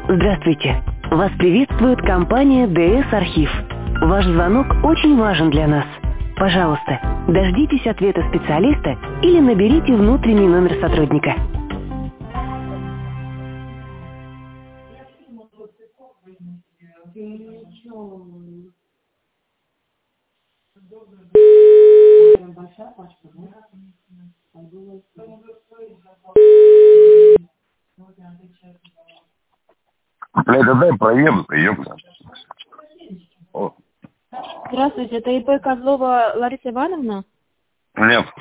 Здравствуйте. Вас приветствует компания DS Архив. Ваш звонок очень важен для нас. Пожалуйста, дождитесь ответа специалиста или наберите внутренний номер сотрудника. Бля, да дай проеду-то, ёпта. О. Здравствуйте, это ИП Козлова Лариса Ивановна? Нет.